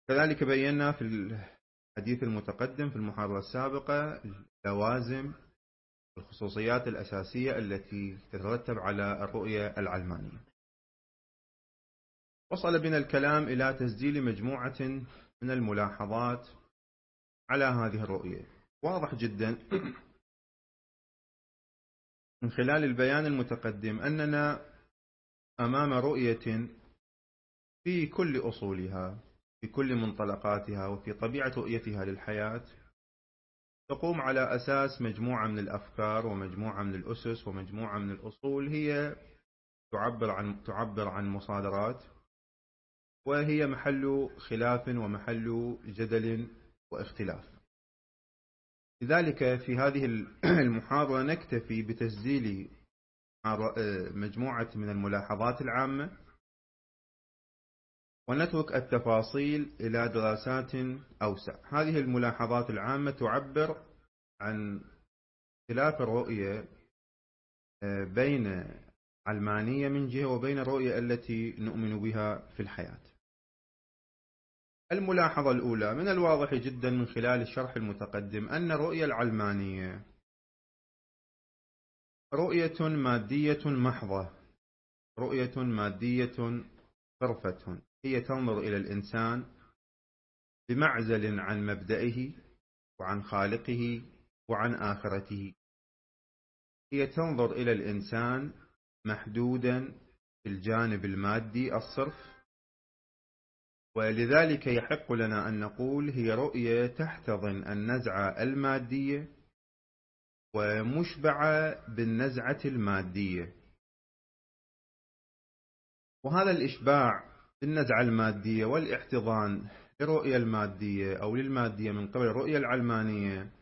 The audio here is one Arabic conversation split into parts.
كذلك بينا في الحديث المتقدم في المحاضرة السابقة اللوازم والخصوصيات الأساسية التي تترتب على الرؤية العلمانية. وصل بنا الكلام إلى تسجيل مجموعة من الملاحظات على هذه الرؤية. واضح جدا من خلال البيان المتقدم أننا أمام رؤية في كل أصولها، في كل منطلقاتها، وفي طبيعة رؤيتها للحياة تقوم على أساس مجموعة من الأفكار ومجموعة من الأسس ومجموعة من الأصول هي تعبر عن مصادرات، وهي محل خلاف ومحل جدل واختلاف. لذلك في هذه المحاضرة نكتفي بتسجيل مجموعة من الملاحظات العامة، ونترك التفاصيل إلى دراسات أوسع. هذه الملاحظات العامة تعبر عن اختلاف الرؤية بين علمانية من جهة وبين الرؤية التي نؤمن بها في الحياة. الملاحظة الأولى: من الواضح جدا من خلال الشرح المتقدم أن الرؤية العلمانية رؤية مادية محضة، رؤية مادية صرفة. هي تنظر إلى الإنسان بمعزل عن مبدئه وعن خالقه وعن آخرته. هي تنظر إلى الإنسان محدودا في الجانب المادي الصرف، ولذلك يحق لنا أن نقول هي رؤية تحتضن النزعة المادية ومشبعة بالنزعة المادية. وهذا الإشباع بالنزعة المادية والاحتضان للرؤية المادية أو للمادية من قبل الرؤية العلمانية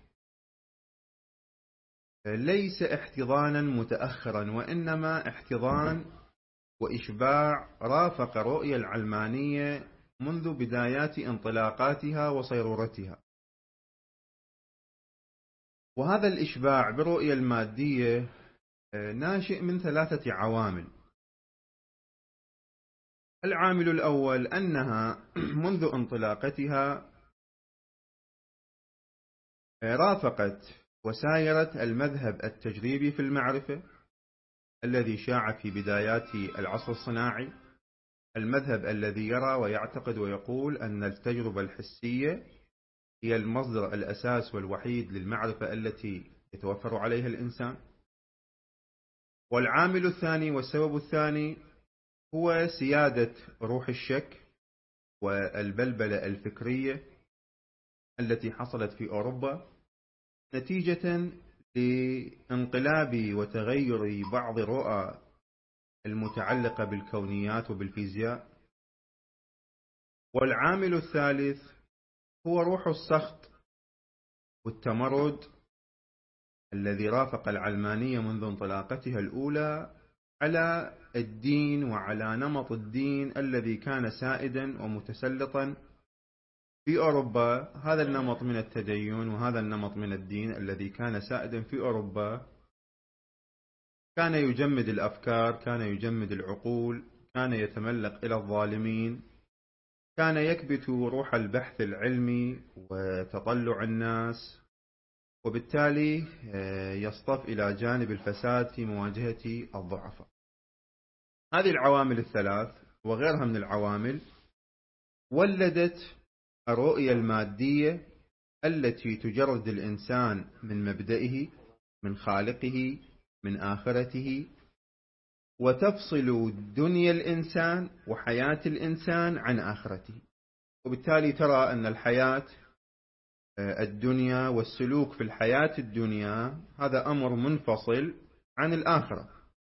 ليس احتضانا متأخرا، وإنما احتضان وإشباع رافق الرؤية العلمانية منذ بدايات انطلاقاتها وصيرورتها. وهذا الإشباع بالرؤية المادية ناشئ من 3 عوامل. العامل الأول أنها منذ انطلاقتها رافقت وسايرت المذهب التجريبي في المعرفة الذي شاع في بدايات العصر الصناعي، المذهب الذي يرى ويعتقد ويقول أن التجربة الحسية هي المصدر الأساس والوحيد للمعرفة التي يتوفر عليها الإنسان. والعامل الثاني والسبب الثاني هو سيادة روح الشك والبلبلة الفكرية التي حصلت في أوروبا نتيجة لانقلاب وتغير بعض الرؤى المتعلقة بالكونيات وبالفيزياء. والعامل الثالث هو روح السخط والتمرد الذي رافق العلمانية منذ انطلاقتها الأولى على الدين وعلى نمط الدين الذي كان سائدا ومتسلطا في أوروبا. هذا النمط من التدين وهذا النمط من الدين الذي كان سائدا في أوروبا كان يجمد الأفكار، كان يجمد العقول، كان يتملق إلى الظالمين، كان يكبت روح البحث العلمي وتطلع الناس، وبالتالي يصطف إلى جانب الفساد في مواجهة الضعفاء. هذه العوامل الثلاث وغيرها من العوامل ولدت الرؤية المادية التي تجرد الإنسان من مبدئه، من خالقه، من آخرته، وتفصل دنيا الإنسان وحياة الإنسان عن آخرته. وبالتالي ترى أن الحياة الدنيا والسلوك في الحياة الدنيا هذا أمر منفصل عن الآخرة.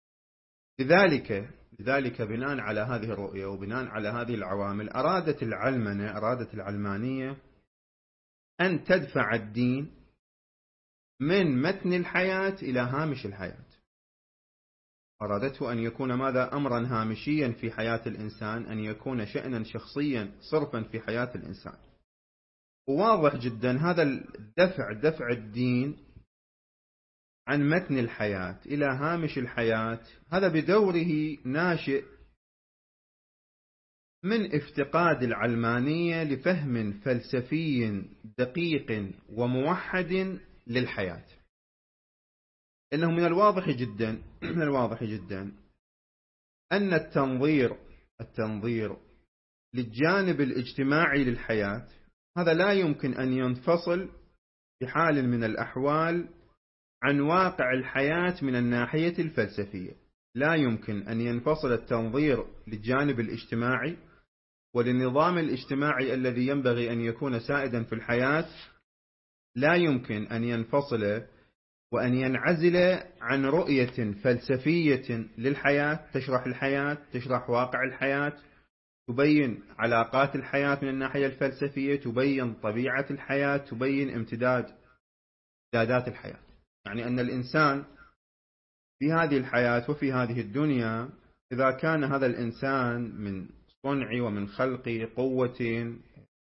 لذلك بناء على هذه الرؤية وبناء على هذه العوامل أرادت العلمانية أن تدفع الدين من متن الحياة إلى هامش الحياة. أرادته أن يكون ماذا؟ أمرا هامشيا في حياة الإنسان، أن يكون شأنا شخصيا صرفا في حياة الإنسان. وواضح جدا هذا دفع الدين عن متن الحياة إلى هامش الحياة، هذا بدوره ناشئ من افتقاد العلمانية لفهم فلسفي دقيق وموحد للحياة. إنه من الواضح جدا أن التنظير للجانب الاجتماعي للحياة هذا لا يمكن أن ينفصل بحال من الأحوال عن واقع الحياة من الناحية الفلسفية. لا يمكن أن ينفصل التنظير للجانب الاجتماعي وللنظام الاجتماعي الذي ينبغي أن يكون سائدا في الحياة، لا يمكن أن ينفصل وأن ينعزل عن رؤية فلسفية للحياة تشرح الحياة، تشرح واقع الحياة، تبين علاقات الحياة من الناحية الفلسفية، تبين طبيعة الحياة، تبين امتدادات الحياة. يعني أن الإنسان في هذه الحياة وفي هذه الدنيا إذا كان هذا الإنسان من صنع ومن خلق قوة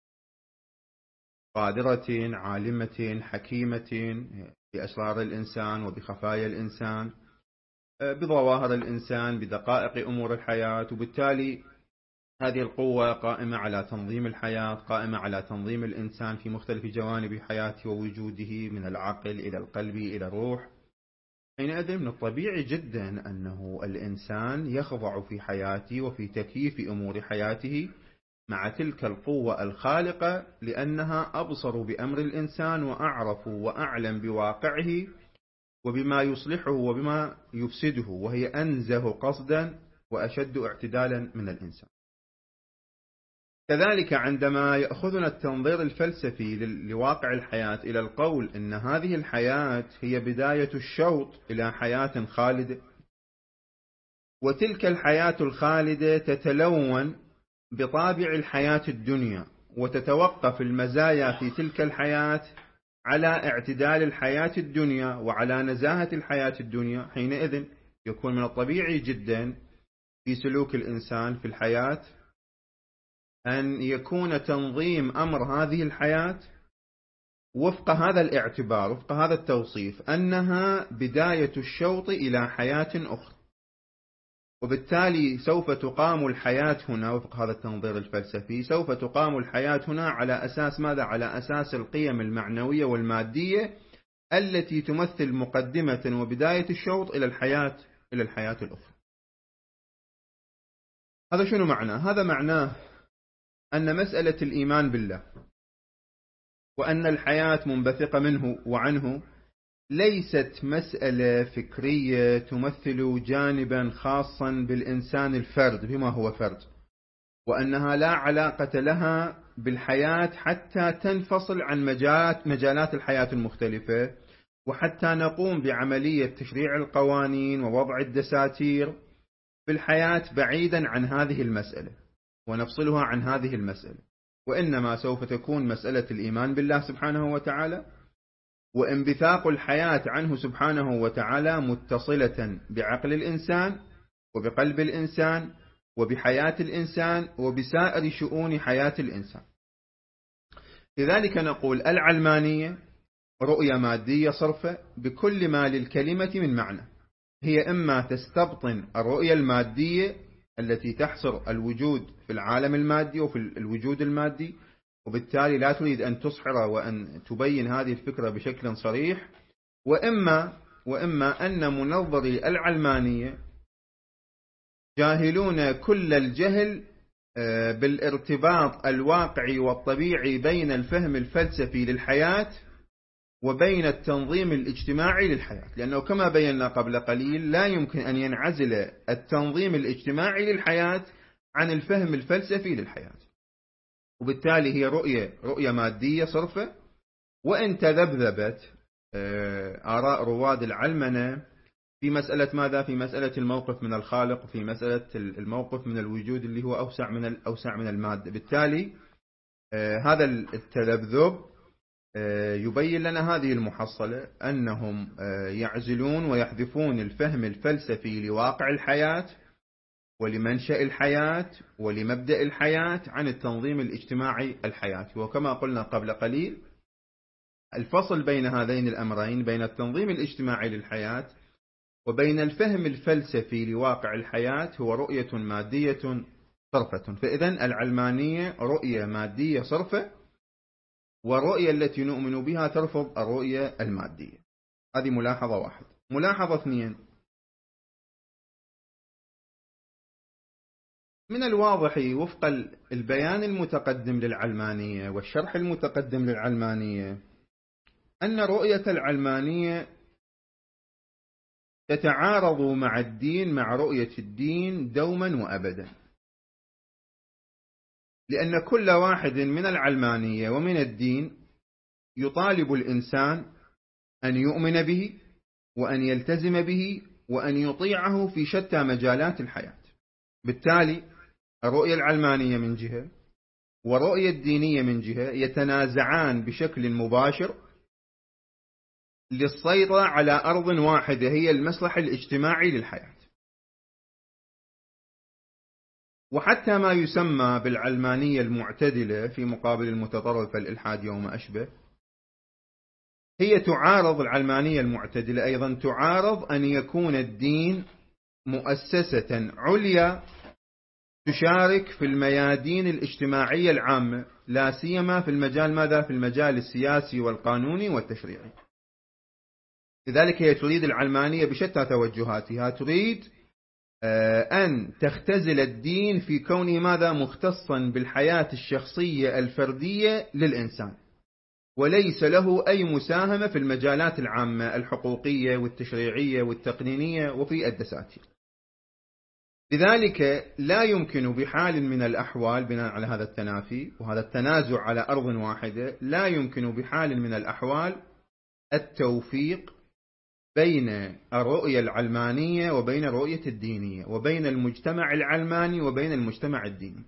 قادرة عالمة حكيمة بأسرار الإنسان وبخفايا الإنسان، بظواهر الإنسان، بدقائق أمور الحياة، وبالتالي هذه القوة قائمة على تنظيم الحياة، قائمة على تنظيم الإنسان في مختلف جوانب حياته ووجوده، من العقل إلى القلب إلى الروح. حينئذ من الطبيعي جدا أنه الإنسان يخضع في حياته وفي تكييف أمور حياته مع تلك القوة الخالقة، لأنها أبصر بأمر الإنسان وأعرف وأعلم بواقعه وبما يصلحه وبما يفسده، وهي أنزه قصدا وأشد اعتدالا من الإنسان. كذلك عندما يأخذنا التنظير الفلسفي لواقع الحياة إلى القول إن هذه الحياة هي بداية الشوط إلى حياة خالدة، وتلك الحياة الخالدة تتلون بطابع الحياة الدنيا، وتتوقف المزايا في تلك الحياة على اعتدال الحياة الدنيا وعلى نزاهة الحياة الدنيا، حينئذ يكون من الطبيعي جدا في سلوك الإنسان في الحياة أن يكون تنظيم أمر هذه الحياة وفق هذا الاعتبار، وفق هذا التوصيف، أنها بداية الشوط إلى حياة أخرى. وبالتالي سوف تقام الحياة هنا وفق هذا التنظير الفلسفي، سوف تقام الحياة هنا على أساس ماذا؟ على أساس القيم المعنوية والمادية التي تمثل مقدمة وبداية الشوط إلى الحياة الأخرى. هذا شنو معناه؟ هذا معناه أن مسألة الإيمان بالله وأن الحياة منبثقة منه وعنه ليست مسألة فكرية تمثل جانبا خاصا بالإنسان الفرد بما هو فرد، وأنها لا علاقة لها بالحياة حتى تنفصل عن مجالات الحياة المختلفة، وحتى نقوم بعملية تشريع القوانين ووضع الدساتير في الحياة بعيدا عن هذه المسألة ونفصلها عن هذه المسألة. وإنما سوف تكون مسألة الإيمان بالله سبحانه وتعالى وانبثاق الحياة عنه سبحانه وتعالى متصلة بعقل الإنسان وبقلب الإنسان وبحياة الإنسان وبسائر شؤون حياة الإنسان. لذلك نقول العلمانية رؤية مادية صرفة بكل ما للكلمة من معنى. هي إما تستبطن الرؤية المادية التي تحصر الوجود في العالم المادي وفي الوجود المادي، وبالتالي لا تريد أن تصحر وأن تبين هذه الفكرة بشكل صريح، وإما أن منظري العلمانية جاهلون كل الجهل بالارتباط الواقعي والطبيعي بين الفهم الفلسفي للحياة وبين التنظيم الاجتماعي للحياة، لأنه كما بينا قبل قليل لا يمكن أن ينعزل التنظيم الاجتماعي للحياة عن الفهم الفلسفي للحياة. وبالتالي هي رؤية مادية صرفة، وإن تذبذبت آراء رواد العلمنة في مسألة ماذا؟ في مسألة الموقف من الخالق، في مسألة الموقف من الوجود اللي هو أوسع من المادة. بالتالي هذا التذبذب يبين لنا هذه المحصلة، أنهم يعزلون ويحذفون الفهم الفلسفي لواقع الحياة ولمنشأ الحياة ولمبدأ الحياة عن التنظيم الاجتماعي الحياتي. وكما قلنا قبل قليل الفصل بين هذين الأمرين، بين التنظيم الاجتماعي للحياة وبين الفهم الفلسفي لواقع الحياة، هو رؤية مادية صرفة. فإذن العلمانية رؤية مادية صرفة، ورؤية التي نؤمن بها ترفض الرؤية المادية. هذه ملاحظة واحد. ملاحظة اثنين: من الواضح وفق البيان المتقدم للعلمانية والشرح المتقدم للعلمانية أن رؤية العلمانية تتعارض مع الدين، مع رؤية الدين دوما وأبدا، لأن كل واحد من العلمانية ومن الدين يطالب الإنسان أن يؤمن به وأن يلتزم به وأن يطيعه في شتى مجالات الحياة. بالتالي الرؤية العلمانية من جهة ورؤية الدينية من جهة يتنازعان بشكل مباشر للسيطرة على أرض واحدة هي المصلحة الاجتماعي للحياة. وحتى ما يسمى بالعلمانية المعتدلة في مقابل المتطرفة الإلحاد وما أشبه، هي تعارض العلمانية المعتدلة أيضا، تعارض أن يكون الدين مؤسسة عليا تشارك في الميادين الاجتماعية العامة، لا سيما في المجال ماذا؟ في المجال السياسي والقانوني والتشريعي. لذلك هي تريد العلمانية بشتى توجهاتها، تريد أن تختزل الدين في كونه ماذا؟ مختصا بالحياة الشخصية الفردية للإنسان، وليس له أي مساهمة في المجالات العامة الحقوقية والتشريعية والتقنينية وفي الدساتير. لذلك لا يمكن بحال من الأحوال بناء على هذا التنافي وهذا التنازع على أرض واحدة، لا يمكن بحال من الأحوال التوفيق بين الرؤية العلمانية وبين الرؤية الدينية، وبين المجتمع العلماني وبين المجتمع الديني،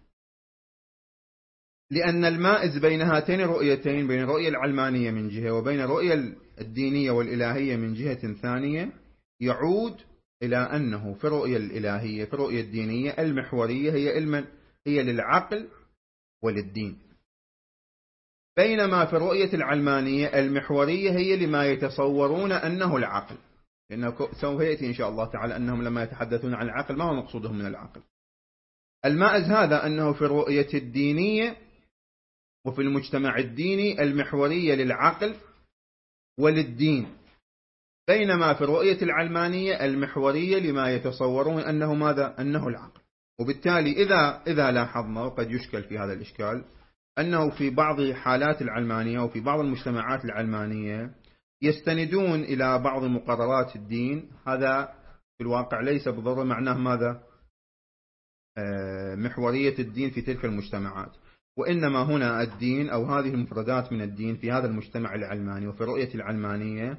لأن المائز بين هاتين الرؤيتين، بين الرؤية العلمانية من جهة وبين الرؤية الدينية والإلهية من جهة ثانية، يعود إلى أنه في الرؤية الإلهية، في الرؤية الدينية، المحورية هي للعقل وللدين، بينما في الرؤية العلمانية المحورية هي لما يتصورون أنه العقل، لأنه سوف يأتي إن شاء الله تعالى أنهم لما يتحدثون عن العقل ما هو مقصودهم من العقل. المائز هذا أنه في الرؤية الدينية وفي المجتمع الديني المحورية للعقل وللدين، بينما في الرؤية العلمانية المحورية لما يتصورون أنه ماذا؟ أنه العقل. وبالتالي إذا لاحظنا، وقد يشكل في هذا الإشكال، أنه في بعض حالات العلمانية وفي بعض المجتمعات العلمانية يستندون إلى بعض مقررات الدين، هذا في الواقع ليس بالضرورة معناه ماذا؟ محورية الدين في تلك المجتمعات، وإنما هنا الدين أو هذه المفردات من الدين في هذا المجتمع العلماني وفي الرؤية العلمانية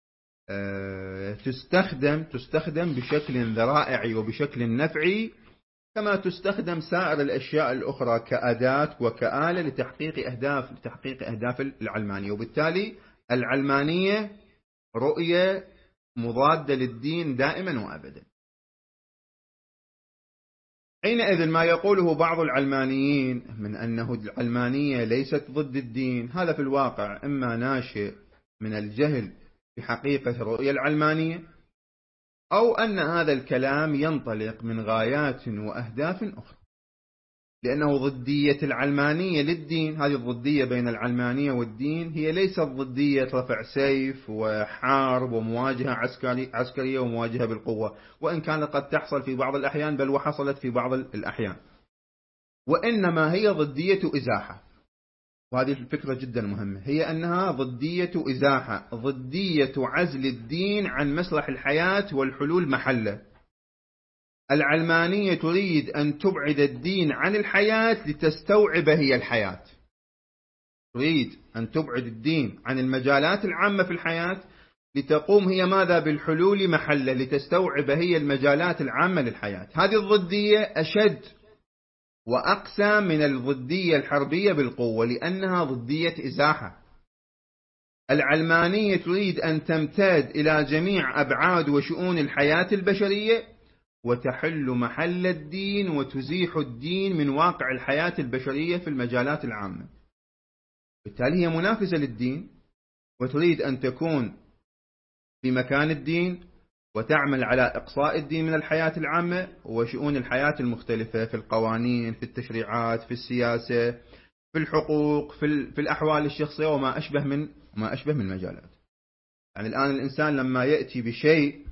تستخدم بشكل ذرائعي وبشكل نفعي، كما تستخدم سائر الأشياء الأخرى كأداة وكآلة لتحقيق أهداف العلمانية. وبالتالي العلمانية رؤية مضادة للدين دائما وأبدا. حينئذ ما يقوله بعض العلمانيين من أنه العلمانية ليست ضد الدين، هذا في الواقع إما ناشئ من الجهل بحقيقة الرؤية العلمانية، أو أن هذا الكلام ينطلق من غايات وأهداف أخرى، لأنه ضدية العلمانية للدين، هذه الضدية بين العلمانية والدين هي ليست ضدية رفع سيف وحارب ومواجهة عسكرية ومواجهة بالقوة، وإن كانت قد تحصل في بعض الأحيان بل وحصلت في بعض الأحيان، وإنما هي ضدية إزاحة. وهذه الفكرة جدا مهمة، هي أنها ضدية إزاحة، ضدية عزل الدين عن مصلح الحياة والحلول محله. العلمانية تريد أن تبعد الدين عن الحياة لتستوعب هي الحياة، تريد أن تبعد الدين عن المجالات العامة في الحياة لتقوم هي ماذا؟ بالحلول محله، لتستوعب هي المجالات العامة للحياة. هذه الضدية أشد وأقسى من الضدية الحربية بالقوة، لأنها ضدية إزاحة. العلمانية تريد أن تمتد إلى جميع أبعاد وشؤون الحياة البشرية وتحل محل الدين وتزيح الدين من واقع الحياة البشرية في المجالات العامة. بالتالي هي منافسة للدين، وتريد أن تكون في مكان الدين وتعمل على إقصاء الدين من الحياة العامة وشؤون الحياة المختلفة في القوانين، في التشريعات، في السياسة، في الحقوق، في الأحوال الشخصية وما أشبه من مجالات. يعني الآن الإنسان لما يأتي بشيء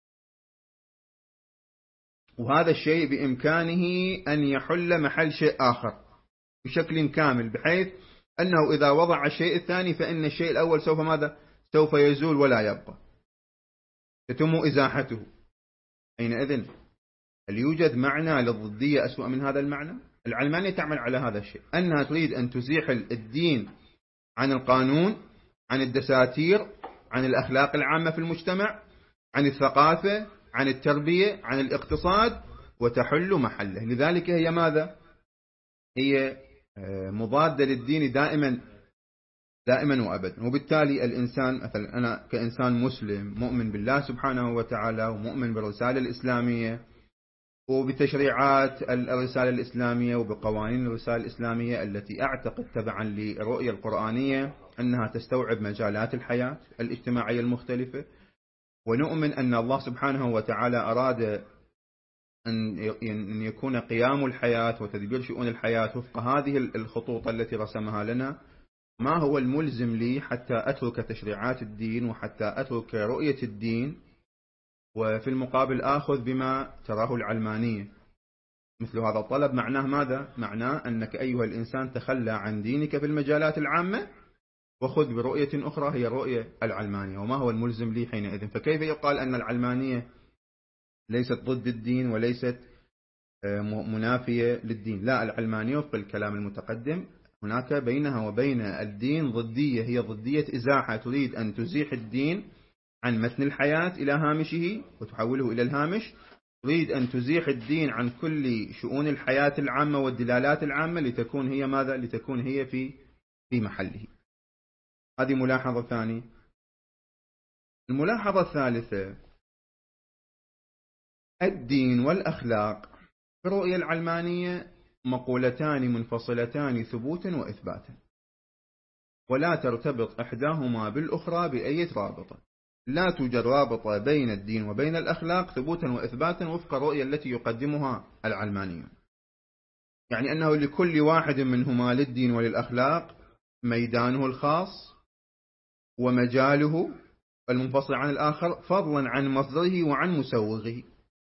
وهذا الشيء بإمكانه أن يحل محل شيء آخر بشكل كامل، بحيث أنه إذا وضع الشيء الثاني فإن الشيء الأول سوف يزول ولا يبقى، يتم إزاحته. حينئذ هل يوجد معنى للضدية أسوأ من هذا المعنى؟ العلمانية تعمل على هذا الشيء، أنها تريد أن تزيح الدين عن القانون، عن الدساتير، عن الأخلاق العامة في المجتمع، عن الثقافة، عن التربية، عن الاقتصاد، وتحل محله. لذلك هي ماذا؟ هي مضادة للدين دائما وأبدا. وبالتالي الإنسان مثلا أنا كإنسان مسلم مؤمن بالله سبحانه وتعالى ومؤمن بالرسالة الإسلامية وبتشريعات الرسالة الإسلامية وبقوانين الرسالة الإسلامية التي أعتقد تبعا للرؤية القرآنية أنها تستوعب مجالات الحياة الاجتماعية المختلفة، ونؤمن أن الله سبحانه وتعالى أراد أن يكون قيام الحياة وتدبير شؤون الحياة وفق هذه الخطوط التي رسمها لنا. ما هو الملزم لي حتى أترك تشريعات الدين وحتى أترك رؤية الدين، وفي المقابل آخذ بما تراه العلمانية؟ مثل هذا الطلب معناه ماذا؟ معناه أنك أيها الإنسان تخلى عن دينك في المجالات العامة وخذ برؤية أخرى هي الرؤية العلمانية. وما هو الملزم لي حينئذ؟ فكيف يقال أن العلمانية ليست ضد الدين وليست منافية للدين؟ لا، العلمانية وفق الكلام المتقدم هناك بينها وبين الدين ضدية، هي ضدية إزاحة، تريد أن تزيح الدين عن متن الحياة إلى هامشه وتحوله إلى الهامش، تريد أن تزيح الدين عن كل شؤون الحياة العامة والدلالات العامة لتكون هي ماذا؟ لتكون هي في محله. هذه ملاحظة ثانية. الملاحظة الثالثة: الدين والأخلاق في الرؤية العلمانية مقولتان منفصلتان ثبوتا وإثباتا، ولا ترتبط إحداهما بالأخرى بأي رابطة. لا توجد رابطة بين الدين وبين الأخلاق ثبوتا وإثباتا وفق الرؤية التي يقدمها العلمانيون. يعني أنه لكل واحد منهما، للدين وللأخلاق، ميدانه الخاص ومجاله المنفصل عن الآخر فضلا عن مصدره وعن مسوغه.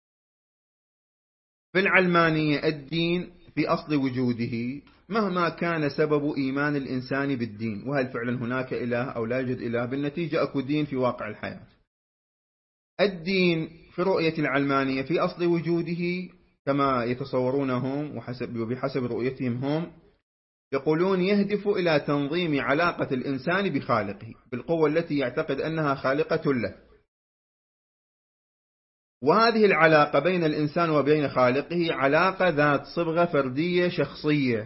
في العلمانية الدين في أصل وجوده مهما كان سبب إيمان الإنسان بالدين، وهل فعلا هناك إله أو لا يوجد إله، بالنتيجة أكو دين في واقع الحياة. الدين في رؤية العلمانية في أصل وجوده كما يتصورونهم وبحسب رؤيتهم هم، يقولون يهدف إلى تنظيم علاقة الإنسان بخالقه بالقوة التي يعتقد أنها خالقة له، وهذه العلاقة بين الإنسان وبين خالقه علاقة ذات صبغة فردية شخصية.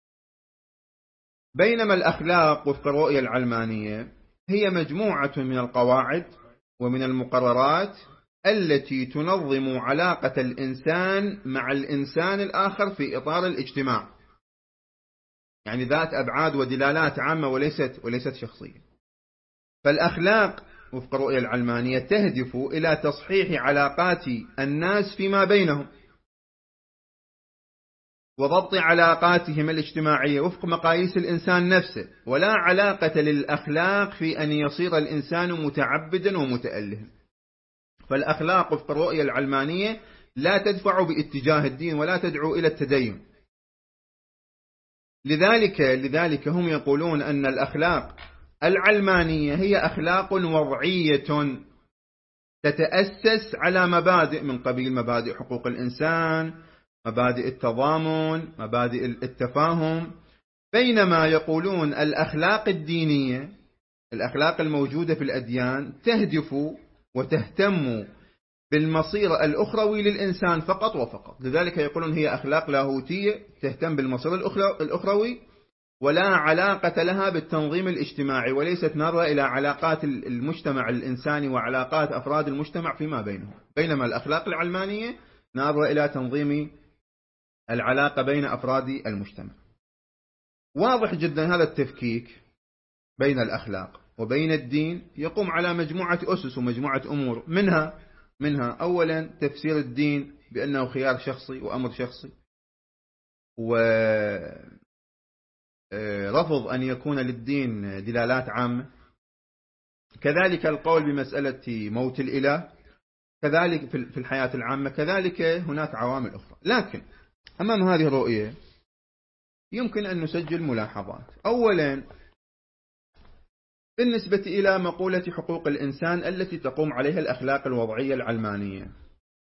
بينما الأخلاق وفق الرؤية العلمانية هي مجموعة من القواعد ومن المقررات التي تنظم علاقة الإنسان مع الإنسان الآخر في إطار الاجتماع، يعني ذات أبعاد ودلالات عامة وليست شخصية. فالأخلاق وفق الرؤية العلمانية تهدف إلى تصحيح علاقات الناس فيما بينهم وضبط علاقاتهم الاجتماعية وفق مقاييس الإنسان نفسه، ولا علاقة للأخلاق في أن يصير الإنسان متعبدا ومتألها. فالأخلاق وفق الرؤية العلمانية لا تدفع باتجاه الدين ولا تدعو إلى التدين. لذلك هم يقولون أن الأخلاق العلمانية هي أخلاق وضعية تتأسس على مبادئ من قبيل مبادئ حقوق الإنسان، مبادئ التضامن، مبادئ التفاهم. بينما يقولون الأخلاق الدينية، الأخلاق الموجودة في الأديان، تهدف وتهتم بالمصير الأخروي للإنسان فقط وفقط. لذلك يقولون هي أخلاق لاهوتية تهتم بالمصير الأخروي ولا علاقة لها بالتنظيم الاجتماعي، وليست نظرة إلى علاقات المجتمع الإنساني وعلاقات أفراد المجتمع فيما بينهم. بينما الأخلاق العلمانية نظرة إلى تنظيم العلاقة بين أفراد المجتمع. واضح جدا هذا التفكيك بين الأخلاق وبين الدين يقوم على مجموعة أسس ومجموعة أمور، منها منها أولا تفسير الدين بأنه خيار شخصي وأمر شخصي، ورفض أن يكون للدين دلالات عامة، كذلك القول بمسألة موت الإله، كذلك في الحياة العامة، كذلك هناك عوامل أخرى. لكن أمام هذه الرؤية يمكن أن نسجل ملاحظات. أولا بالنسبة إلى مقولة حقوق الإنسان التي تقوم عليها الأخلاق الوضعية العلمانية،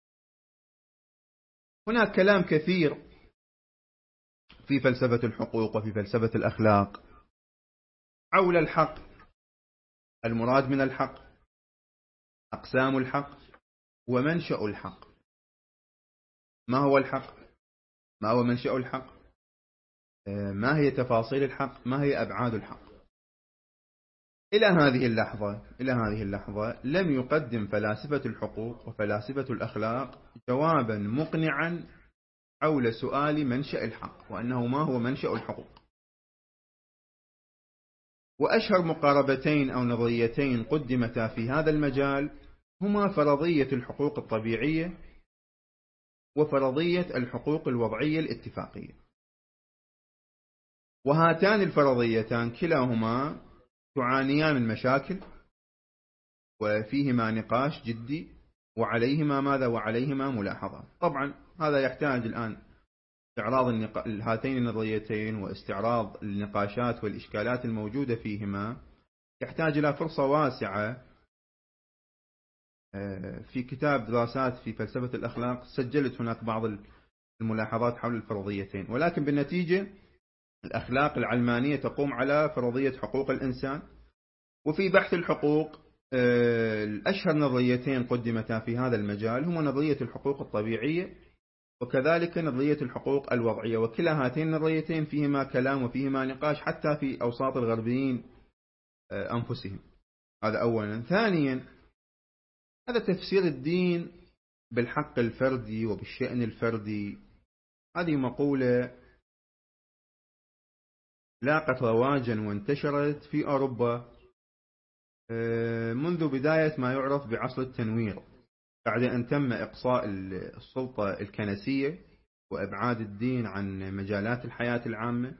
هناك كلام كثير في فلسفة الحقوق وفي فلسفة الأخلاق حول الحق، المراد من الحق، أقسام الحق، ومنشأ الحق. ما هو الحق؟ ما هو منشأ الحق؟ ما هي تفاصيل الحق؟ ما هي أبعاد الحق؟ إلى هذه اللحظة لم يقدم فلاسفة الحقوق وفلاسفة الأخلاق جوابا مقنعا حول سؤال منشأ الحق، وأنه ما هو منشأ الحقوق. وأشهر مقاربتين أو نظريتين قدمتا في هذا المجال هما فرضية الحقوق الطبيعية وفرضية الحقوق الوضعية الاتفاقية. وهاتان الفرضيتان كلاهما تعانيان من مشاكل وفيهما نقاش جدي، وعليهما ماذا؟ وعليهما ملاحظات. طبعا هذا يحتاج الآن استعراض هاتين النظريتين واستعراض النقاشات والإشكالات الموجودة فيهما، يحتاج إلى فرصة واسعة. في كتاب دراسات في فلسفة الأخلاق سجلت هناك بعض الملاحظات حول الفرضيتين، ولكن بالنتيجة الأخلاق العلمانية تقوم على فرضية حقوق الإنسان. وفي بحث الحقوق الأشهر نظريتين قدمتا في هذا المجال هما نظرية الحقوق الطبيعية وكذلك نظرية الحقوق الوضعية، وكلا هاتين النظريتين فيهما كلام وفيهما نقاش حتى في أوساط الغربيين أنفسهم. هذا أولا. ثانيا، هذا تفسير الدين بالحق الفردي وبالشأن الفردي، هذه مقولة لاقت رواجا وانتشرت في أوروبا منذ بداية ما يعرف بعصر التنوير، بعد أن تم إقصاء السلطة الكنسية وإبعاد الدين عن مجالات الحياة العامة.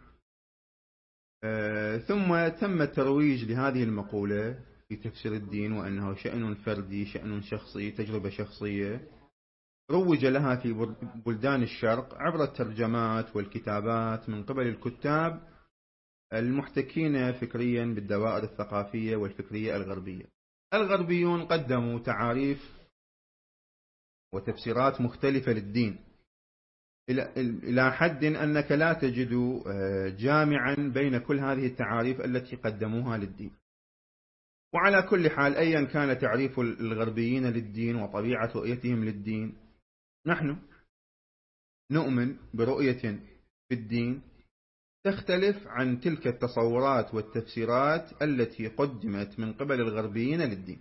ثم تم الترويج لهذه المقولة في تفسير الدين وأنه شأن فردي، شأن شخصي، تجربة شخصية، روج لها في بلدان الشرق عبر الترجمات والكتابات من قبل الكتاب المحتكين فكريا بالدوائر الثقافية والفكرية الغربية. الغربيون قدموا تعاريف وتفسيرات مختلفة للدين إلى حد أنك لا تجد جامعا بين كل هذه التعاريف التي قدموها للدين. وعلى كل حال أيا كان تعريف الغربيين للدين وطبيعة رؤيتهم للدين، نحن نؤمن برؤية في الدين تختلف عن تلك التصورات والتفسيرات التي قدمت من قبل الغربيين للدين.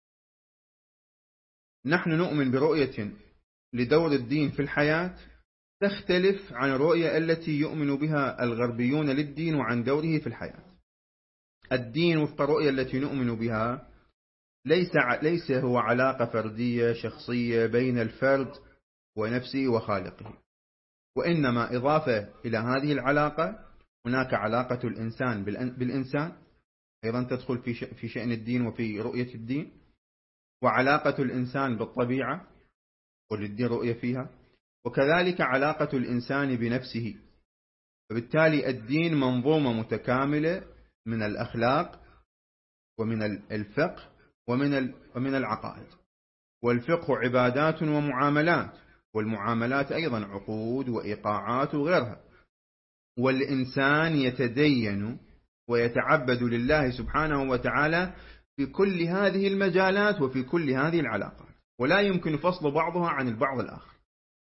نحن نؤمن برؤية لدور الدين في الحياة تختلف عن الرؤية التي يؤمن بها الغربيون للدين وعن دوره في الحياة. الدين وفق الرؤية التي نؤمن بها ليس هو علاقة فردية شخصية بين الفرد ونفسه وخالقه، وإنما إضافة إلى هذه العلاقة هناك علاقة الإنسان بالإنسان، أيضا تدخل في شأن الدين وفي رؤية الدين، وعلاقة الإنسان بالطبيعة وللدين رؤية فيها، وكذلك علاقة الإنسان بنفسه. فبالتالي الدين منظومة متكاملة من الأخلاق ومن الفقه ومن العقائد. والفقه عبادات ومعاملات، والمعاملات أيضا عقود وإيقاعات وغيرها. والإنسان يتدين ويتعبد لله سبحانه وتعالى في كل هذه المجالات وفي كل هذه العلاقات، ولا يمكن فصل بعضها عن البعض الآخر.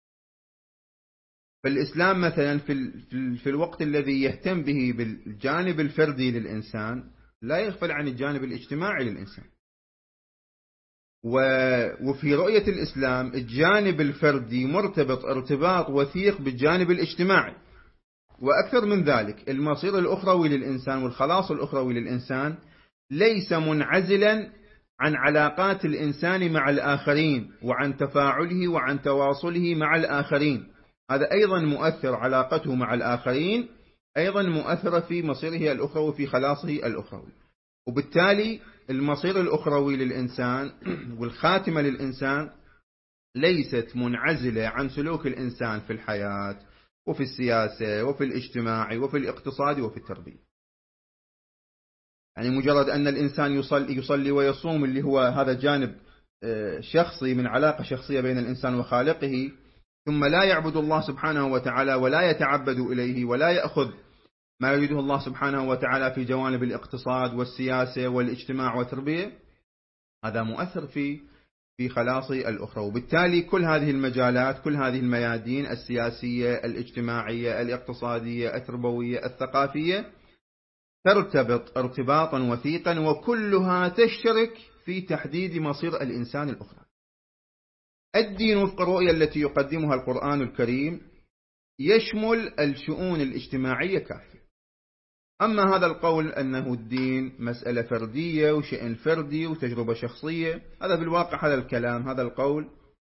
فالإسلام مثلا في الوقت الذي يهتم به بالجانب الفردي للإنسان لا يغفل عن الجانب الاجتماعي للإنسان. وفي رؤية الإسلام الجانب الفردي مرتبط ارتباط وثيق بالجانب الاجتماعي، وأكثر من ذلك المصير الأخروي للإنسان والخلاص الأخروي للإنسان ليس منعزلا عن علاقات الإنسان مع الآخرين وعن تفاعله وعن تواصله مع الآخرين. هذا أيضا مؤثر، علاقته مع الآخرين أيضا مؤثرة في مصيره الأخروي، في خلاصه الأخروي. وبالتالي المصير الأخروي للإنسان والخاتمة للإنسان ليست منعزلة عن سلوك الإنسان في الحياة وفي السياسة وفي الاجتماع وفي الاقتصاد وفي التربية. يعني مجرد أن الإنسان يصلي ويصوم، اللي هو هذا جانب شخصي من علاقة شخصية بين الإنسان وخالقه، ثم لا يعبد الله سبحانه وتعالى ولا يتعبد إليه ولا يأخذ ما يريده الله سبحانه وتعالى في جوانب الاقتصاد والسياسة والاجتماع والتربية، هذا مؤثر في خلاصي الأخرى. وبالتالي كل هذه المجالات، كل هذه الميادين السياسية الاجتماعية الاقتصادية التربوية الثقافية ترتبط ارتباطا وثيقا، وكلها تشترك في تحديد مصير الإنسان الأخرى. الدين وفق الرؤية التي يقدمها القرآن الكريم يشمل الشؤون الاجتماعية كافة. أما هذا القول أنه الدين مسألة فردية وشأن فردي وتجربة شخصية، هذا بالواقع هذا الكلام، هذا القول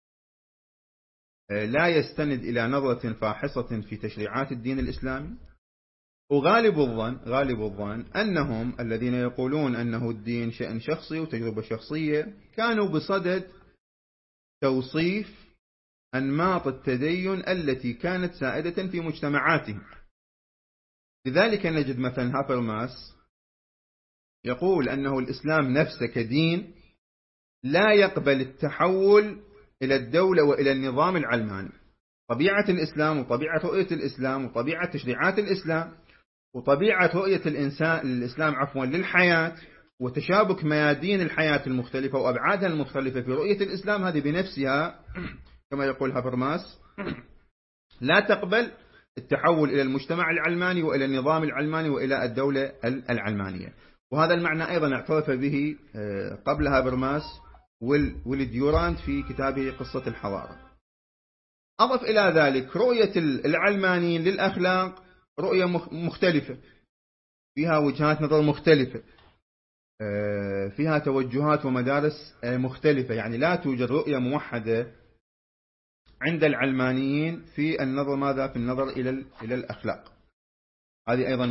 لا يستند إلى نظرة فاحصة في تشريعات الدين الإسلامي. وغالب الظن أنهم الذين يقولون أنه الدين شأن شخصي وتجربة شخصية كانوا بصدد توصيف أنماط التدين التي كانت سائدة في مجتمعاتهم. لذلك نجد مثلا هابرماس يقول أنه الإسلام نفسه كدين لا يقبل التحول إلى الدولة وإلى النظام العلماني. طبيعة الإسلام وطبيعة رؤية الإسلام وطبيعة تشريعات الإسلام وطبيعة رؤية الإسلام للحياة وتشابك ميادين الحياة المختلفة وأبعادها المختلفة في رؤية الإسلام، هذه بنفسها كما يقول هابرماس لا تقبل التحول إلى المجتمع العلماني وإلى النظام العلماني وإلى الدولة العلمانية. وهذا المعنى أيضا اعترف به قبل هابرماس والديورانت في كتابه قصة الحضارة. أضف إلى ذلك رؤية العلمانيين للأخلاق رؤية مختلفة، فيها وجهات نظر مختلفة، فيها توجهات ومدارس مختلفة. يعني لا توجد رؤية موحدة عند العلمانيين في النظر ماذا؟ في النظر إلى الأخلاق. هذه أيضا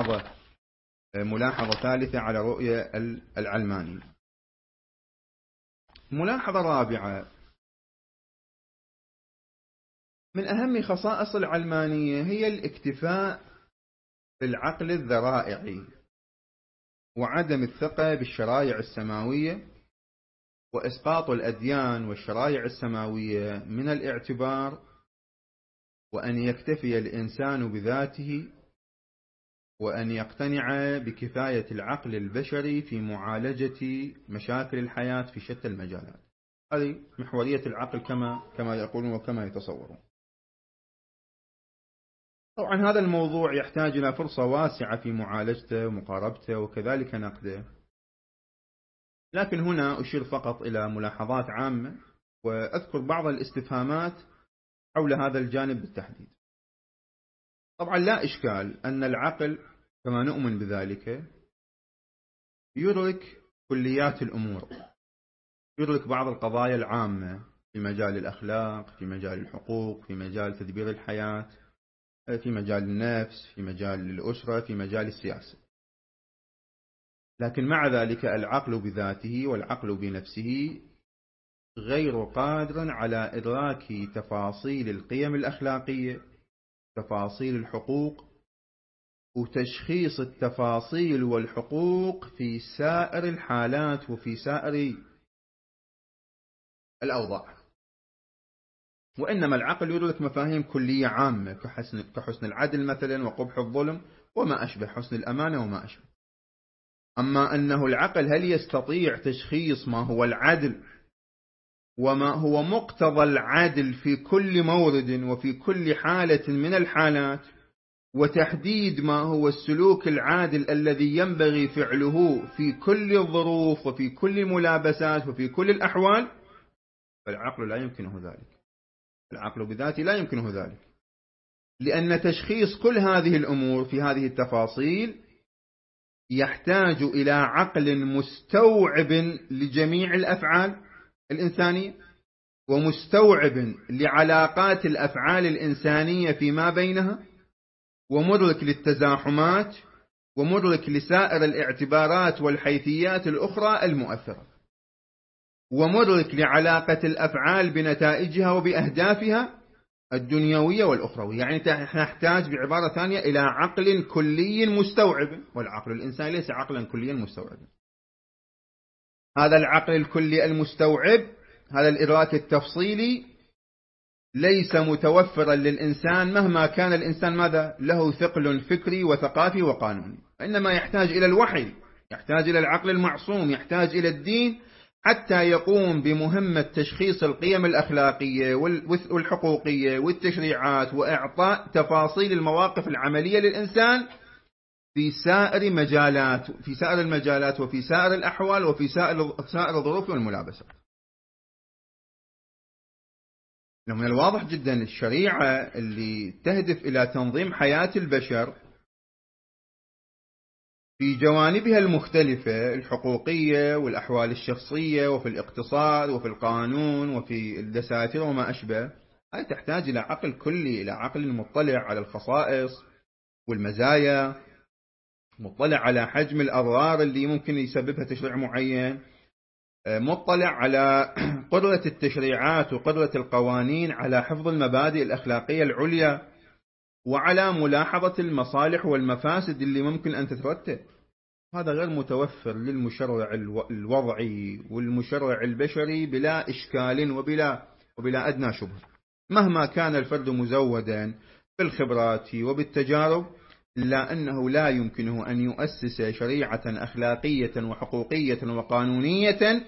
ملاحظة ثالثة على رؤية العلماني. ملاحظة رابعة، من أهم خصائص العلمانية هي الاكتفاء بالعقل الذرائعي وعدم الثقة بالشرائع السماوية، وإسقاط الأديان والشرائع السماوية من الاعتبار، وأن يكتفي الإنسان بذاته، وأن يقتنع بكفاية العقل البشري في معالجة مشاكل الحياة في شتى المجالات. هذه محورية العقل كما يقولون وكما يتصورون. طبعا هذا الموضوع يحتاج إلى فرصة واسعة في معالجته ومقاربته وكذلك نقده، لكن هنا أشير فقط إلى ملاحظات عامة وأذكر بعض الاستفهامات حول هذا الجانب بالتحديد. طبعا لا إشكال أن العقل كما نؤمن بذلك يدرك كليات الأمور، يدرك بعض القضايا العامة في مجال الأخلاق، في مجال الحقوق، في مجال تدبير الحياة، في مجال النفس، في مجال الأسرة، في مجال السياسة. لكن مع ذلك العقل بذاته والعقل بنفسه غير قادر على إدراك تفاصيل القيم الأخلاقية، تفاصيل الحقوق، وتشخيص التفاصيل والحقوق في سائر الحالات وفي سائر الأوضاع. وإنما العقل يدرك مفاهيم كلية عامة كحسن العدل مثلا وقبح الظلم وما أشبه، حسن الأمانة وما أشبه. أما أنه العقل هل يستطيع تشخيص ما هو العدل وما هو مقتضى العدل في كل مورد وفي كل حالة من الحالات، وتحديد ما هو السلوك العادل الذي ينبغي فعله في كل الظروف وفي كل الملابسات وفي كل الأحوال، فالعقل لا يمكنه ذلك. العقل بذاته لا يمكنه ذلك، لأن تشخيص كل هذه الأمور في هذه التفاصيل يحتاج إلى عقل مستوعب لجميع الأفعال الإنسانية، ومستوعب لعلاقات الأفعال الإنسانية فيما بينها، ومدرك للتزاحمات، ومدرك لسائر الاعتبارات والحيثيات الأخرى المؤثرة، ومدرك لعلاقة الأفعال بنتائجها وبأهدافها الدنيوية والأخروية. يعني نحتاج بعبارة ثانية إلى عقل كلي مستوعب، والعقل الإنساني ليس عقلا كليا مستوعبا. هذا العقل الكلي المستوعب، هذا الإدراك التفصيلي، ليس متوفرا للإنسان مهما كان الإنسان ماذا له ثقل فكري وثقافي وقانوني، إنما يحتاج إلى الوحي، يحتاج إلى العقل المعصوم، يحتاج إلى الدين حتى يقوم بمهمة تشخيص القيم الأخلاقية والحقوقية والتشريعات، وإعطاء تفاصيل المواقف العملية للإنسان في سائر المجالات وفي سائر الأحوال وفي سائر الظروف والملابسات. من الواضح جدا الشريعة اللي تهدف إلى تنظيم حياة البشر في جوانبها المختلفة الحقوقية والأحوال الشخصية وفي الاقتصاد وفي القانون وفي الدساتير وما أشبه، هذه تحتاج إلى عقل كلي، إلى عقل مطلع على الخصائص والمزايا، مطلع على حجم الأضرار اللي ممكن يسببها تشريع معين، مطلع على قدرة التشريعات وقدرة القوانين على حفظ المبادئ الأخلاقية العليا، وعلى ملاحظة المصالح والمفاسد اللي ممكن أن تترتب. هذا غير متوفر للمشرع الوضعي والمشرع البشري بلا إشكال وبلا أدنى شبهة، مهما كان الفرد مزودا بالخبرات وبالتجارب، إلا أنه لا يمكنه أن يؤسس شريعة أخلاقية وحقوقية وقانونية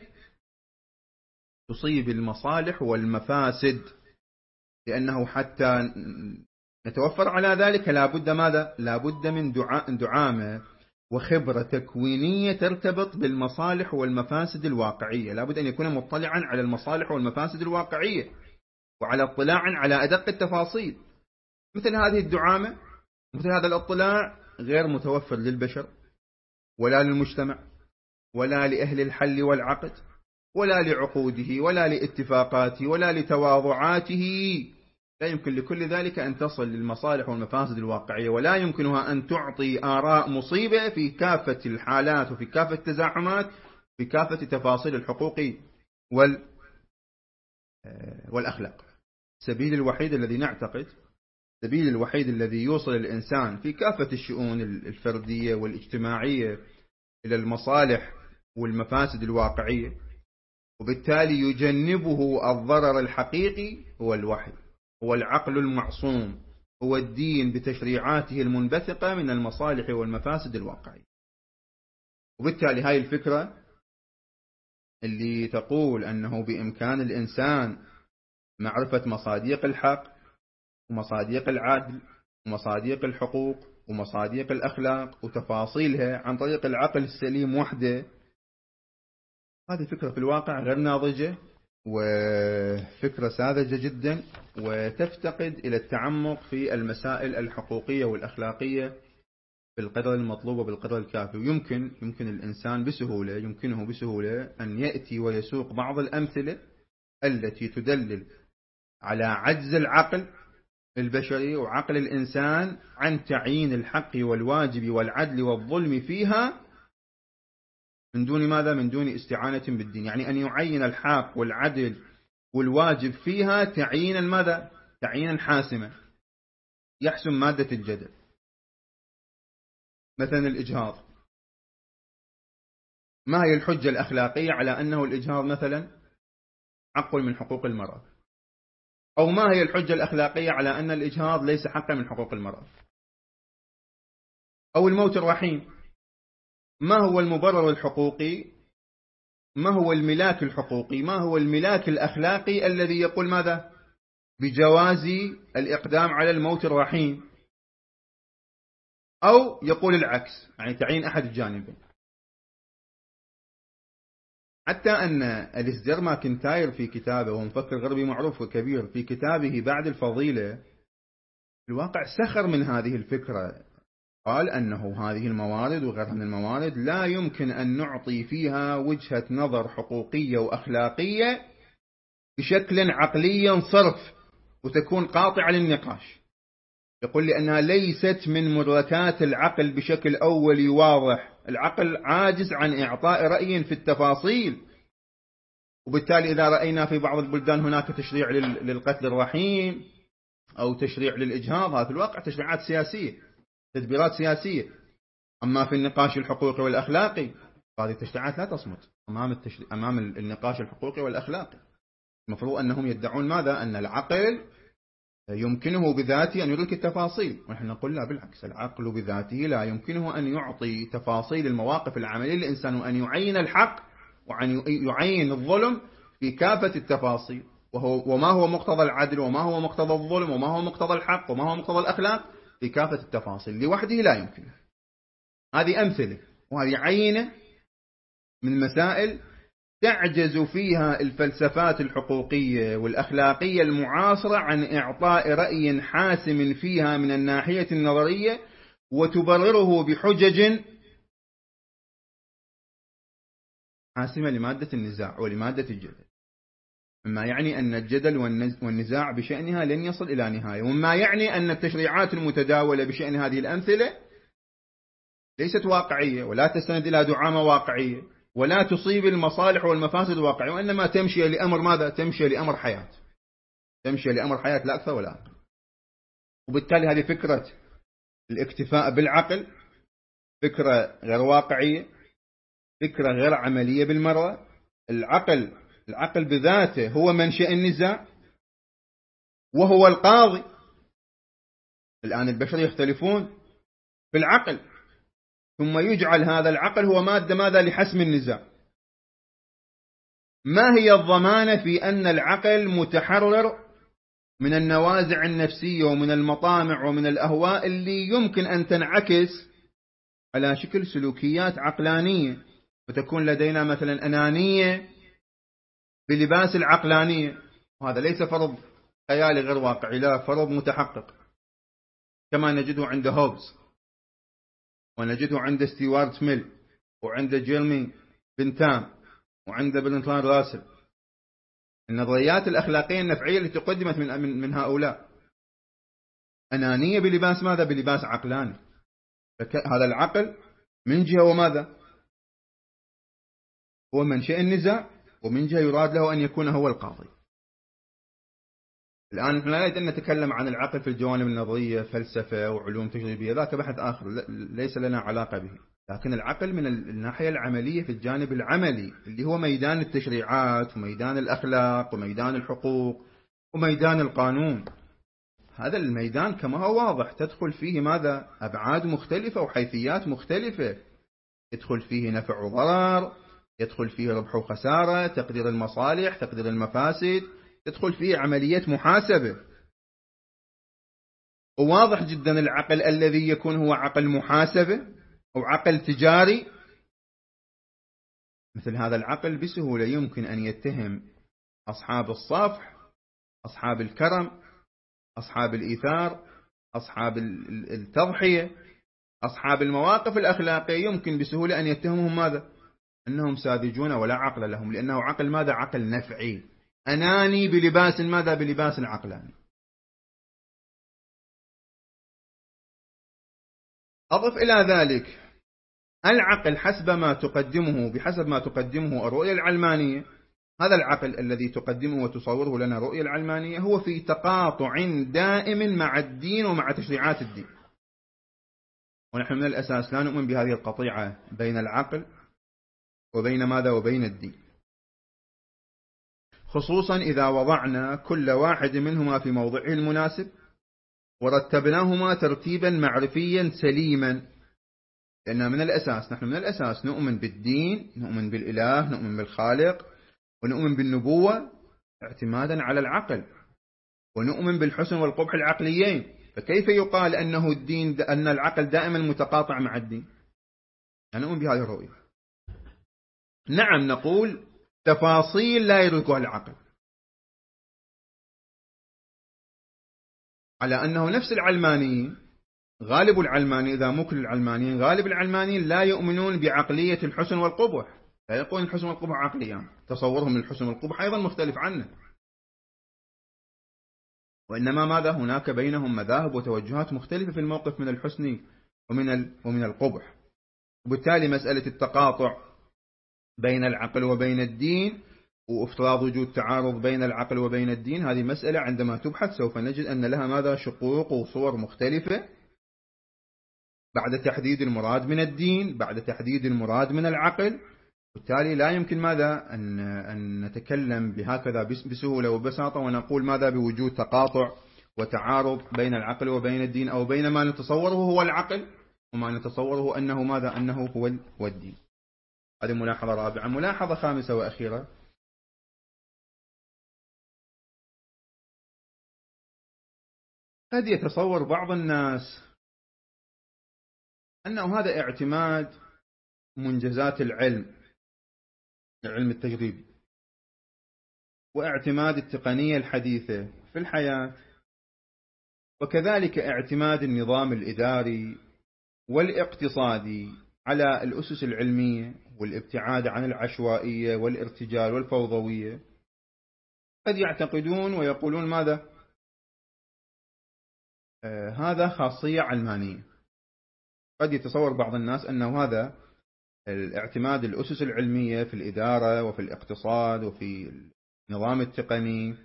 تصيب المصالح والمفاسد، لأنه حتى نتوفر على ذلك لابد ماذا؟ لابد من دعامة وخبرة تكوينية ترتبط بالمصالح والمفاسد الواقعية، لابد أن يكون مطلعا على المصالح والمفاسد الواقعية وعلى اطلاع على أدق التفاصيل. مثل هذه الدعامة، مثل هذا الاطلاع غير متوفر للبشر ولا للمجتمع ولا لأهل الحل والعقد ولا لعقوده ولا لاتفاقاته ولا لتواضعاته. لا يمكن لكل ذلك أن تصل للمصالح والمفاسد الواقعية، ولا يمكنها أن تعطي آراء مصيبة في كافة الحالات وفي كافة التزاحمات في كافة تفاصيل الحقوق والأخلاق. السبيل الوحيد الذي نعتقد، السبيل الوحيد الذي يوصل الإنسان في كافة الشؤون الفردية والاجتماعية إلى المصالح والمفاسد الواقعية، وبالتالي يجنبه الضرر الحقيقي، هو الوحي، هو العقل المعصوم، هو الدين بتشريعاته المنبثقة من المصالح والمفاسد الواقعية. وبالتالي هاي الفكرة اللي تقول أنه بإمكان الإنسان معرفة مصاديق الحق ومصاديق العدل ومصاديق الحقوق ومصاديق الأخلاق وتفاصيلها عن طريق العقل السليم وحده، هذه فكرة في الواقع غير ناضجة وفكرة ساذجة جدا، وتفتقد إلى التعمق في المسائل الحقوقية والأخلاقية بالقدر المطلوب وبالقدر الكافي. ويمكن الإنسان يمكنه بسهولة أن يأتي ويسوق بعض الأمثلة التي تدلل على عجز العقل البشري وعقل الإنسان عن تعيين الحق والواجب والعدل والظلم فيها من دون ماذا؟ من دون استعانة بالدين. يعني أن يعين الحق والعدل والواجب فيها تعيينا ماذا؟ تعيينا حاسما يحسم مادة الجدل. مثلا الإجهاض، ما هي الحجة الأخلاقية على أنه الإجهاض مثلا حق من حقوق المرأة؟ أو ما هي الحجة الأخلاقية على أن الإجهاض ليس حقا من حقوق المرأة؟ أو الموت الرحيم، ما هو المبرر الحقوقي؟ ما هو الملاك الحقوقي؟ ما هو الملاك الأخلاقي الذي يقول ماذا؟ بجواز الإقدام على الموت الرحيم، أو يقول العكس، يعني تعيين أحد الجانبين. حتى أن أليستير ماكنتاير في كتابه، وهو مفكر غربي معروف وكبير، في كتابه بعد الفضيلة الواقع سخر من هذه الفكرة، قال أنه هذه الموارد وغيرها من الموارد لا يمكن أن نعطي فيها وجهة نظر حقوقية وأخلاقية بشكل عقلي صرف وتكون قاطعة للنقاش. يقول لأنها ليست من مدركات العقل بشكل أولي واضح. العقل عاجز عن إعطاء رأي في التفاصيل، وبالتالي إذا رأينا في بعض البلدان هناك تشريع للقتل الرحيم أو تشريع للإجهاض، هذا في الواقع تشريعات سياسية، تدبيرات سياسية. أما في النقاش الحقوقي والأخلاقي هذه التشريعات لا تصمت أمام النقاش الحقوقي والأخلاقي. المفروض أنهم يدعون ماذا؟ أن العقل يمكنه بذاته أن يدرك التفاصيل، ونحن نقول لا، بالعكس، العقل بذاته لا يمكنه أن يعطي تفاصيل المواقف العملية للإنسان، وأن يعين الحق وأن يعين الظلم في كافة التفاصيل، وما هو مقتضى العدل وما هو مقتضى الظلم وما هو مقتضى الحق وما هو مقتضى الأخلاق في كافة التفاصيل لوحده لا يمكنه. هذه أمثلة وهذه عينة من مسائل تعجز فيها الفلسفات الحقوقية والأخلاقية المعاصرة عن إعطاء رأي حاسم فيها من الناحية النظرية، وتبرره بحجج حاسمة لمادة النزاع ولمادة الجدل، مما يعني أن الجدل والنزاع بشأنها لن يصل إلى نهاية، وما يعني أن التشريعات المتداولة بشأن هذه الأمثلة ليست واقعية ولا تستند إلى دعامة واقعية ولا تصيب المصالح والمفاسد الواقعية، وإنما تمشي لأمر ماذا؟ تمشي لأمر حياة، تمشي لأمر حياة لا أكثر ولا أقل. وبالتالي هذه فكرة الاكتفاء بالعقل فكرة غير واقعية، فكرة غير عملية بالمرة. العقل بذاته هو منشأ النزاع وهو القاضي. الآن البشر يختلفون في العقل، ثم يجعل هذا العقل هو ماذا لحسم النزاع. ما هي الضمانة في أن العقل متحرر من النوازع النفسية ومن المطامع ومن الأهواء اللي يمكن أن تنعكس على شكل سلوكيات عقلانية، وتكون لدينا مثلا أنانية بلباس العقلانية؟ وهذا ليس فرض خيالي غير واقعي، لا، فرض متحقق، كما نجده عند هوبز ونجده عند ستيوارت ميل وعند جيرمي بنتام وعند برنتلاند راسل. النظريات الأخلاقية النفعية التي قدمت من هؤلاء أنانية بلباس ماذا؟ بلباس عقلاني. هذا العقل من جهة وماذا؟ هو منشأ النزاع، ومن جهة يراد له أن يكون هو القاضي. الآن نحن لا نريد أن نتكلم عن العقل في الجوانب النظرية، فلسفة وعلوم تجريبية، ذاك بحث آخر ليس لنا علاقة به. لكن العقل من الناحية العملية في الجانب العملي اللي هو ميدان التشريعات وميدان الأخلاق وميدان الحقوق وميدان القانون. هذا الميدان كما هو واضح تدخل فيه ماذا؟ أبعاد مختلفة وحيثيات مختلفة، يدخل فيه نفع وضرر، يدخل فيه ربح وخسارة، تقدير المصالح، تقدير المفاسد، تدخل فيه عملية محاسبة. وواضح جدا العقل الذي يكون هو عقل محاسبة أو عقل تجاري، مثل هذا العقل بسهولة يمكن أن يتهم أصحاب الصفح، أصحاب الكرم، أصحاب الإيثار، أصحاب التضحية، أصحاب المواقف الأخلاقية، يمكن بسهولة أن يتهمهم ماذا؟ أنهم ساذجون ولا عقل لهم، لأنه عقل ماذا؟ عقل نفعي أناني بلباس ماذا؟ بلباس عقلاني. أضف إلى ذلك العقل بحسب ما تقدمه الرؤية العلمانية، هذا العقل الذي تقدمه وتصوره لنا الرؤية العلمانية هو في تقاطع دائم مع الدين ومع تشريعات الدين. ونحن من الأساس لا نؤمن بهذه القطيعة بين العقل وبين ماذا؟ وبين الدين، خصوصا إذا وضعنا كل واحد منهما في موضعه المناسب ورتبناهما ترتيبا معرفيا سليما. لأن نحن من الأساس نؤمن بالدين، نؤمن بالإله، نؤمن بالخالق، ونؤمن بالنبوة اعتمادا على العقل، ونؤمن بالحسن والقبح العقليين. فكيف يقال أن العقل دائما متقاطع مع الدين؟ نؤمن بهذه الرؤية. نعم، نقول تفاصيل لا يدركها العقل، على أنه نفس العلمانيين غالب العلماني، إذا مو كل العلمانيين، غالب العلمانيين لا يؤمنون بعقلية الحسن والقبح، لا يقولون الحسن والقبح عقليان، تصورهم للحسن والقبح أيضا مختلف عنه، وإنما ماذا؟ هناك بينهم مذاهب وتوجهات مختلفة في الموقف من الحسن ومن القبح. وبالتالي مسألة التقاطع بين العقل وبين الدين وافتراض وجود تعارض بين العقل وبين الدين، هذه مسألة عندما تبحث سوف نجد أن لها ماذا؟ شقوق وصور مختلفة بعد تحديد المراد من الدين، بعد تحديد المراد من العقل. بالتالي لا يمكن ماذا أن نتكلم بهكذا بسهولة وبساطة ونقول ماذا؟ بوجود تقاطع وتعارض بين العقل وبين الدين، أو بين ما نتصوره هو العقل وما نتصوره أنه ماذا؟ أنه هو الدين. هذه ملاحظة رابعة. ملاحظة خامسة وأخيرة: قد يتصور بعض الناس أنه هذا اعتماد منجزات العلم التجريبي واعتماد التقنية الحديثة في الحياة، وكذلك اعتماد النظام الإداري والاقتصادي على الأسس العلمية والابتعاد عن العشوائية والارتجال والفوضوية. قد يعتقدون ويقولون ماذا؟ هذا خاصية علمانية. قد يتصور بعض الناس أنه هذا الاعتماد الأسس العلمية في الإدارة وفي الاقتصاد وفي النظام التقني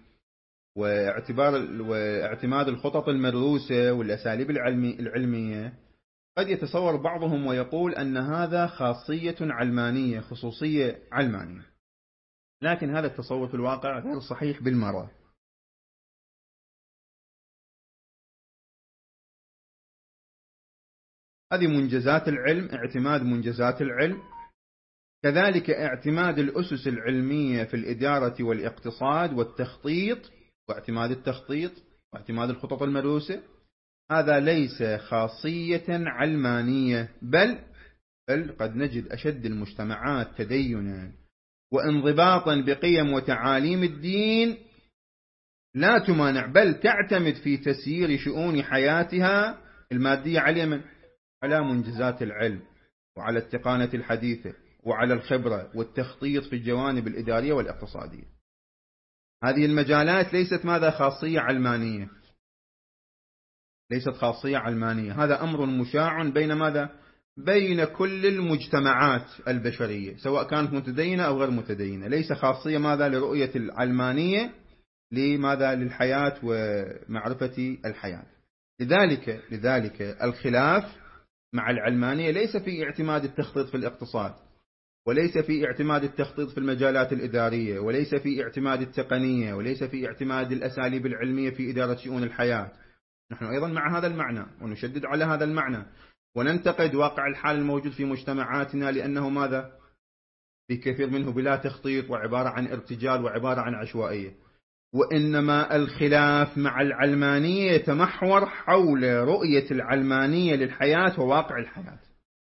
واعتماد الخطط المدروسة والأساليب العلمية، قد يتصور بعضهم ويقول أن هذا خاصية علمانية، خصوصية علمانية. لكن هذا التصور في الواقع غير صحيح بالمرة. هذه منجزات العلم، اعتماد منجزات العلم، كذلك اعتماد الأسس العلمية في الإدارة والاقتصاد والتخطيط، واعتماد التخطيط واعتماد الخطط المدروسة، هذا ليس خاصية علمانية، بل قد نجد أشد المجتمعات تدينا وانضباطا بقيم وتعاليم الدين لا تمانع، بل تعتمد في تسيير شؤون حياتها المادية على منجزات العلم وعلى التقنية الحديثة وعلى الخبرة والتخطيط في الجوانب الإدارية والاقتصادية. هذه المجالات ليست ماذا؟ خاصية علمانية، ليست خاصية علمانية. هذا أمر مشاع بين ماذا؟ بين كل المجتمعات البشرية، سواء كانت متدينة أو غير متدينة. ليس خاصية ماذا؟ لرؤية العلمانية لماذا؟ للحياة ومعرفة الحياة. لذلك الخلاف مع العلمانية ليس في اعتماد التخطيط في الاقتصاد، وليس في اعتماد التخطيط في المجالات الإدارية، وليس في اعتماد التقنية، وليس في اعتماد الأساليب العلمية في إدارة شؤون الحياة. نحن أيضا مع هذا المعنى ونشدد على هذا المعنى، وننتقد واقع الحال الموجود في مجتمعاتنا لأنه ماذا؟ في كثير منه بلا تخطيط وعبارة عن ارتجال وعبارة عن عشوائية. وإنما الخلاف مع العلمانية يتمحور حول رؤية العلمانية للحياة وواقع الحياة،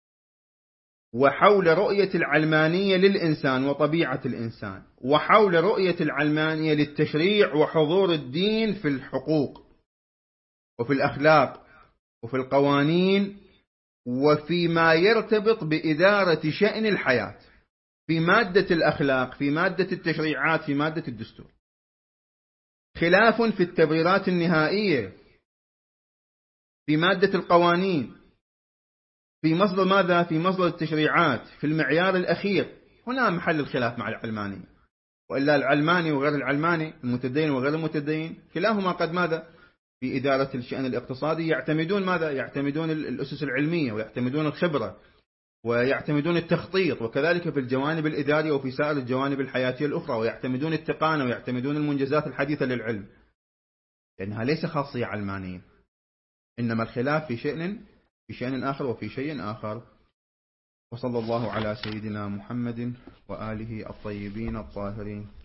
وحول رؤية العلمانية للإنسان وطبيعة الإنسان، وحول رؤية العلمانية للتشريع وحضور الدين في الحقوق وفي الأخلاق وفي القوانين وفيما يرتبط بإدارة شأن الحياة، في مادة الأخلاق، في مادة التشريعات، في مادة الدستور. خلاف في التبريرات النهائية، في مادة القوانين، في مصدر ماذا؟ في مصدر التشريعات، في المعيار الأخير. هنا محل الخلاف مع العلماني. وإلا العلماني وغير العلماني، المتدين وغير المتدين، كلاهما قد ماذا؟ في إدارة الشأن الاقتصادي يعتمدون ماذا؟ يعتمدون الأسس العلمية، ويعتمدون الخبرة، ويعتمدون التخطيط، وكذلك في الجوانب الإدارية وفي سائر الجوانب الحياتية الأخرى، ويعتمدون التقنية ويعتمدون المنجزات الحديثة للعلم. لأنها ليس خاصية علمانية، إنما الخلاف في شأن آخر وفي شيء آخر. وصلى الله على سيدنا محمد وآله الطيبين الطاهرين.